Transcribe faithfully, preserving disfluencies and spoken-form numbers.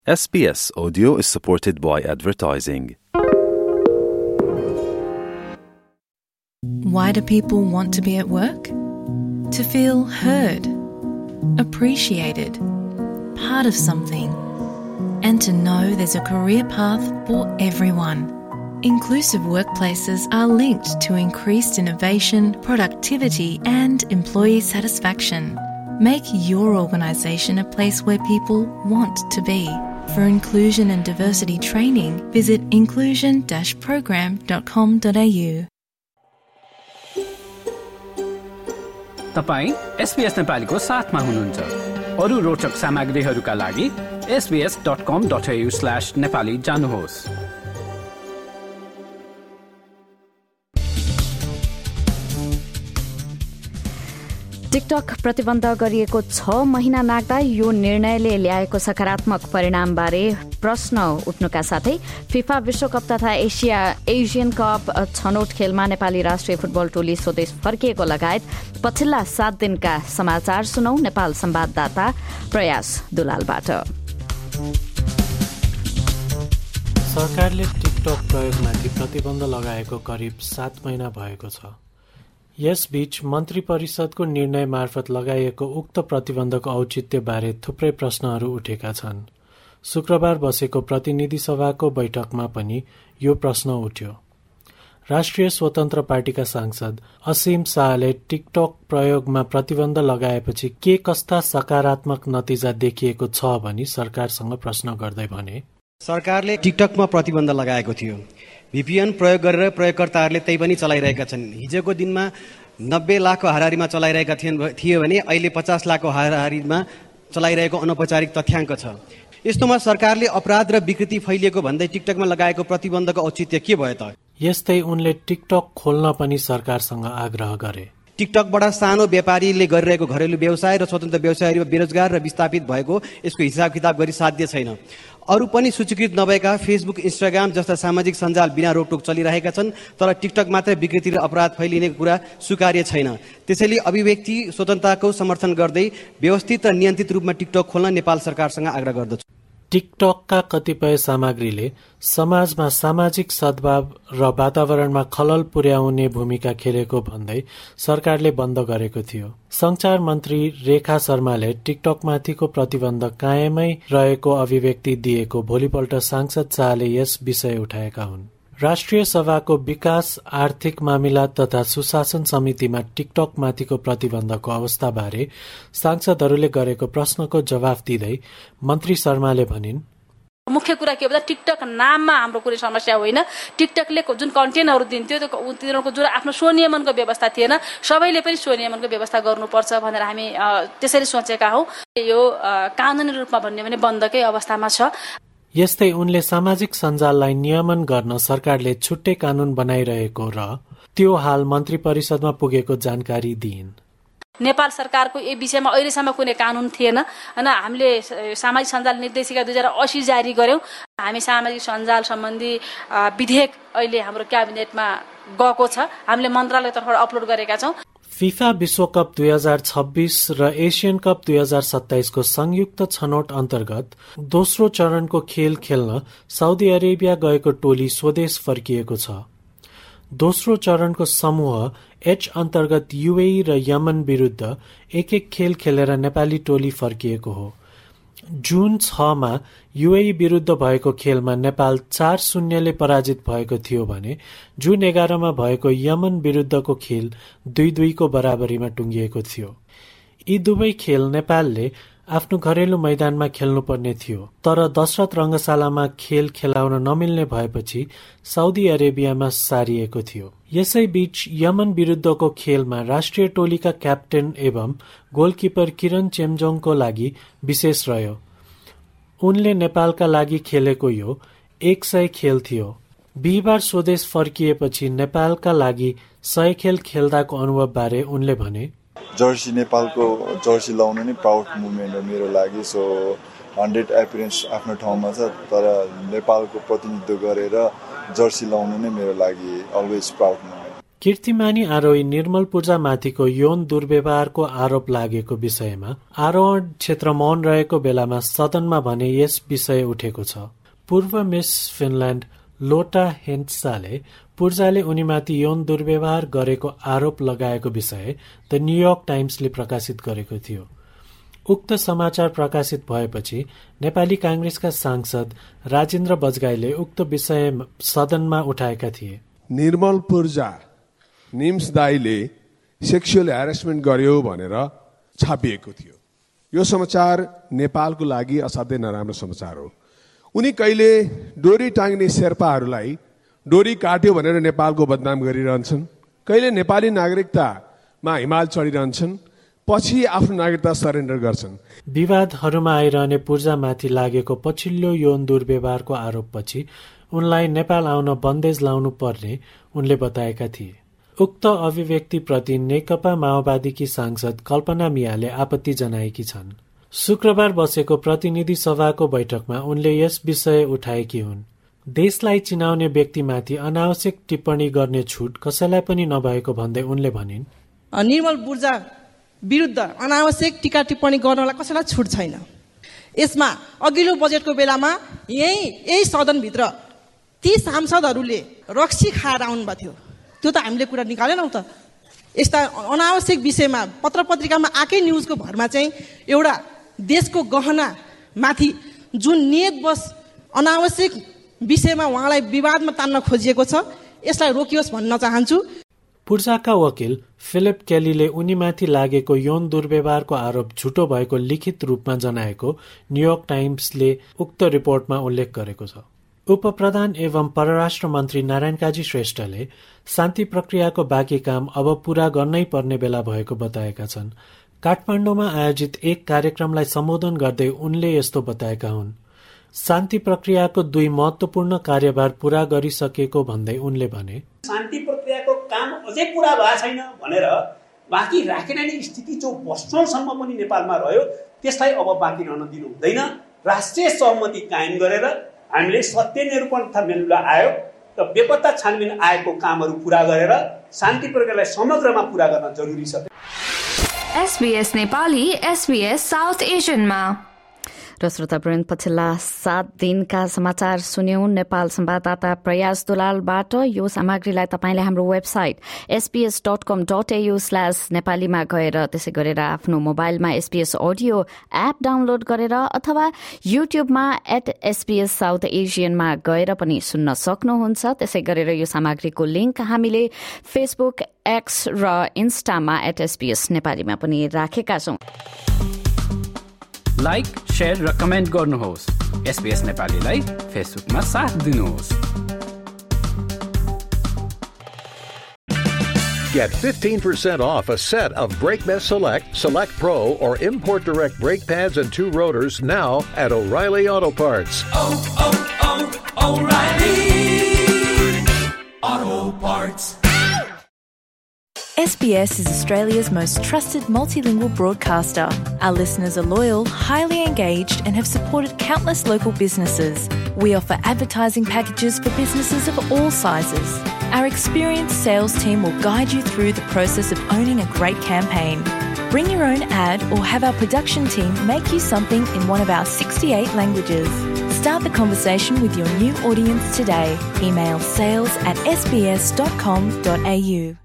S B S Audio is supported by advertising. Why do people want to be at work? To feel heard, appreciated, part of something, and to know there's a career path for everyone. Inclusive workplaces are linked to increased innovation, productivity, and employee satisfaction. Make your organisation a place where people want to be. For inclusion and diversity training, visit inclusion dash program dot com dot a u. तपाईं SBS नेपालीको साथमा हुनुहुन्छ। अरु रोचक सामग्रीहरूका लागि S B S dot com dot A U slash Nepali जानुहोस्। TikTok प्रतिबन्ध गरिएको छ महिना नाग्दा यो निर्णयले ल्याएको सकारात्मक परिणामबारे प्रश्न उठ्नुका साथै फिफा विश्वकप तथा एसिया एसियन कप छनौट खेलमा नेपाली राष्ट्रिय फुटबल टोली स्वदेश फर्किएको लगायत पछिल्ला सात दिनका समाचार सुनौ नेपाल संवाददाता प्रयास दुलालबाट। सरकारले टिकटक प्रयोगमाथि प्रतिबन्ध लगाएको करिब सात महिना भएको छ। यसबीच मन्त्री परिषदको निर्णय मार्फत लगाइएको उक्त प्रतिबन्धको औचित्यबारे थुप्रै प्रश्नहरू उठेका छन्। शुक्रबार बसेको प्रतिनिधि सभाको बैठकमा पनि यो प्रश्न उठ्यो। राष्ट्रिय स्वतन्त्र पार्टीका सांसद असीम शाहले टिकटक प्रयोगमा प्रतिबन्ध लगाएपछि के कस्ता सकारात्मक नतिजा देखिएको छ भनी सरकारसँग प्रश्न गर्दै भने, सरकारले टिकटकमा प्रतिबन्ध लगाएको थियो। भिपिएन प्रयोग गरेर प्रयोगकर्ताहरूले त्यही पनि चलाइरहेका छन्। हिजोको दिनमा नब्बे लाखको हाराहारीमा चलाइरहेका थिए भने अहिले पचास लाखको हाराहारीमा चलाइरहेको अनौपचारिक तथ्याङ्क छ। यस्तोमा सरकारले अपराध र विकृति फैलिएको भन्दै टिकटकमा लगाएको प्रतिबन्धको औचित्य के भयो त? यस्तै उनले टिकटक खोल्न पनि सरकारसँग आग्रह गरे। टिकटकबाट सानो व्यापारीले गरिरहेको घरेलु व्यवसाय र स्वतन्त्र व्यवसायीहरू बेरोजगार र विस्थापित भएको यसको हिसाब किताब गरी साध्य छैन। अरू पनि सूचीकृत नभएका फेसबुक, इन्स्टाग्राम जस्ता सामाजिक सञ्जाल बिना रोकटोक चलिरहेका छन्, तर टिकटक मात्रै विकृति र अपराध फैलिने कुरा स्वीकार्य छैन। त्यसैले अभिव्यक्ति स्वतन्त्रताको समर्थन गर्दै व्यवस्थित र नियन्त्रित रूपमा टिकटक खोल्न नेपाल सरकारसँग आग्रह गर्दछु। टिकटकका कतिपय सामग्रीले समाजमा सामाजिक सद्भाव र वातावरणमा खलल पुर्याउने भूमिका खेलेको भन्दै सरकारले बन्द गरेको थियो। संचार मन्त्री रेखा शर्माले टिकटकमाथिको प्रतिबन्ध कायमै रहेको अभिव्यक्ति दिएको भोलिपल्ट सांसद शाहले यस विषय उठाएका हुन्। राष्ट्रिय सभाको विकास, आर्थिक मामिला तथा सुशासन समितिमा टिकटकमाथिको प्रतिबन्धको अवस्थाबारे सांसदहरूले गरेको प्रश्नको जवाफ दिँदै मन्त्री शर्माले भनिन्, मुख्य कुरा के भन्दा टिकटक नाममा हाम्रो कुनै समस्या होइन। टिकटकले जुन कन्टेन्टहरू दिन्थ्यो त्यो तिनीहरूको जुन आफ्नो स्वनियमनको व्यवस्था थिएन, सबैले पनि स्वनियमनको व्यवस्था गर्नुपर्छ भनेर हामी त्यसरी सोचेका हौं। यो कानुनी रूपमा भन्ने भने बन्दकै अवस्थामा छ। यस्तै उनले सामाजिक सञ्जाललाई नियमन गर्न सरकारले छुट्टै कानून बनाइरहेको र त्यो हाल मन्त्री परिषदमा पुगेको जानकारी दिइन्। नेपाल सरकारको यो विषयमा अहिलेसम्म कुनै कानून थिएन हैन। हामीले सामाजिक सञ्जाल निर्देशिका दुई हजार अस्सी जारी गर्यौं। हामी सामाजिक सञ्जाल सम्बन्धी विधेयक अहिले हाम्रो क्याबिनेटमा गएको छ। हामीले मन्त्रालय तर्फबाट अपलोड गरेका छौं। फिफा विश्वकप दुई हजार छब्बीस र एसियन कप दुई हजार सत्ताइस को संयुक्त छनौट अन्तर्गत दोस्रो चरणको खेल खेल्न साउदी अरेबिया गएको टोली स्वदेश फर्किएको छ। दोस्रो चरणको समूह एच अन्तर्गत युएई र यमन विरुद्ध एक एक खेल खेलेर नेपाली टोली फर्किएको हो। जून छमा युएई विरुद्ध भएको खेलमा नेपाल चार शून्यले पराजित भएको थियो भने जून एघारमा भएको यमन विरुद्धको खेल दुई दुईको बराबरीमा टुंगिएको थियो। यी दुवै खेल नेपालले आफ्नो घरेलु मैदानमा खेल्नुपर्ने थियो, तर दशरथ रंगशालामा खेल खेलाउन नमिल्ने भएपछि साउदी अरेबियामा सारिएको थियो। यसैबीच यमन विरुद्धको खेलमा राष्ट्रिय टोलीका क्याप्टेन एवं गोलकिपर किरण चेम्जोङको लागि विशेष रह्यो। उनले नेपालका लागि खेलेको यो एक सय खेल थियो। बिहिबार स्वदेश फर्किएपछि नेपालका लागि सय खेल खेल्दाको अनुभव बारे उनले भने, जर्सी नेपालको जर्सी लाउन नै प्राउड मुभमेन्ट हो मेरो लागि। सो हन्ड्रेड एपिरेन्स आफ्नो ठाउँमा छ, तर नेपालको प्रतिनिधित्व गरेर जर्सी लाउन नै मेरो लागि अलवेज प्राउड मुभमेन्ट। कीर्तिमानी आरोही निर्मल पूजामाथिको यौन दुर्व्यवहारको आरोप लागेको विषयमा आरोहण क्षेत्र मौन रहेको बेलामा सदनमा भने यस विषय उठेको छ। पूर्व मिस फिनल्याण्ड लोटा हेन्साले पूर्जाले उनीमाथि यौन दुर्व्यवहार गरेको आरोप लगाएको विषय द न्युयोर्क टाइम्सले प्रकाशित गरेको थियो। उक्त समाचार प्रकाशित भएपछि नेपाली कांग्रेसका सांसद राजेन्द्र बजगाईले उक्त विषय सदनमा उठाएका थिए। निर्मल पूर्जा निम्स दाईले सेक्सुअल ह्यारेसमेन्ट गर्यो भनेर छापिएको थियो। यो समाचार नेपालको लागि असाध्यै नराम्रो समाचार हो। उनी कहिले डोरी टाङ्ने शेर्पाहरूलाई डोरी काट्यो भनेर नेपालको बदनाम गरिरहन्छन्, कहिले नेपाली नागरिकतामा हिमाल चढिरहन्छन्, पछि आफ्नो नागरिकता सरेन्डर गर्छन्। विवादहरूमा आइरहने पूर्जामाथि लागेको पछिल्लो यौन दुर्व्यवहारको आरोपपछि उनलाई नेपाल आउन बन्देज लाउनु पर्ने उनले बताएका थिए। उक्त अभिव्यक्तिप्रति नेकपा माओवादीकी सांसद कल्पना मियाले आपत्ति जनाएकी छन्। शुक्रबार बसेको प्रतिनिधि सभाको बैठकमा उनले यस विषय उठाएकी हुन्। देशलाई चिनाउने व्यक्तिमाथि अनावश्यक टिप्पणी गर्ने छुट कसैलाई पनि नभएको भन्दै उनले भनिन्, निर्मल पूर्जा विरुद्ध अनावश्यक टिका टिप्पणी गर्नलाई कसैलाई छुट छैन। यसमा अघिल्लो बजेटको बेलामा यही यही सदनभित्र ती सांसदहरूले रक्सी खाएर आउनुभएको थियो, त्यो त हामीले कुरा निकालेनौँ त। यस्ता अनावश्यक विषयमा पत्र पत्रिकामा आएकै न्युजको भरमा चाहिँ एउटा देशको गहना माथि जुन नियतवश अनावश्यक विषयमा उहाँलाई विवादमा तान्न खोजिएको छ, यसलाई रोकियोस् भन्न चाहन्छु। पूर्जाका वकिल फिलिप केलीले उनीमाथि लागेको यौन दुर्व्यवहारको आरोप झुटो भएको लिखित रूपमा जनाएको न्युयोर्क टाइम्सले उक्त रिपोर्टमा उल्लेख गरेको छ। उपप्रधान एवं परराष्ट्र मन्त्री नारायण काजी श्रेष्ठले शान्ति प्रक्रियाको बाँकी काम अब पूरा गर्नै पर्ने बेला भएको बताएका छन्। काठमाडौँमा आयोजित एक कार्यक्रमलाई सम्बोधन गर्दै उनले यस्तो बताएका हुन्। शान्ति प्रक्रियाको दुई महत्वपूर्ण कार्यभार पूरा गरिसकेको भन्दै उनले भने, शान्ति प्रक्रियाको काम अझै पूरा भएको छैन भनेर बाँकी राखेर स्थिति जो वर्षौंसम्म पनि नेपालमा रह्यो त्यसलाई अब बाँकी रहन दिनु हुँदैन। राष्ट्रिय सहमति कायम गरेर हामीले सत्य निरूपण तथा मेलमिलाप आयोग र बेपत्ता छानबिन आयोगको कामहरू पूरा गरेर शान्ति प्रक्रियालाई समग्रमा पूरा गर्न जरुरी छ। एसबीएस नेपाली एसबीएस साउथ एशियनमा र श्रोतावृन्द, पछिल्ला सात दिनका समाचार सुन्यौं नेपाल संवाददाता प्रयास दुलालबाट। यो सामग्रीलाई तपाईले हाम्रो website SBS dot com dot AU slash नेपालीमा गएर त्यसै गरेर आफ्नो मोबाइलमा एसपीएस अडियो एप डाउनलोड गरेर अथवा युट्युबमा एट एसपीएस साउथ एशियनमा गएर पनि सुन्न सक्नुहुन्छ। त्यसै गरेर यो सामग्रीको लिंक हामीले फेसबुक, एक्स र इन्स्टामा एट एसपीएस नेपालीमा पनि राखेका छौं। लाइक, शेयर र कमेन्ट गर्नुहोस्। एसबीएस नेपालीलाई फेसबुकमा साथ दिनुहोस्। Get fifteen percent off a set of BrakeBest Select, Select Pro, or Import Direct brake pads and two rotors now at O'Reilly Auto Parts. Oh, oh, oh, O'Reilly Auto Parts. S B S is Australia's most trusted multilingual broadcaster. Our listeners are loyal, highly engaged, and have supported countless local businesses. We offer advertising packages for businesses of all sizes. Our experienced sales team will guide you through the process of owning a great campaign. Bring your own ad or have our production team make you something in one of our sixty-eight languages. Start the conversation with your new audience today. Email sales at s b s dot com dot a u.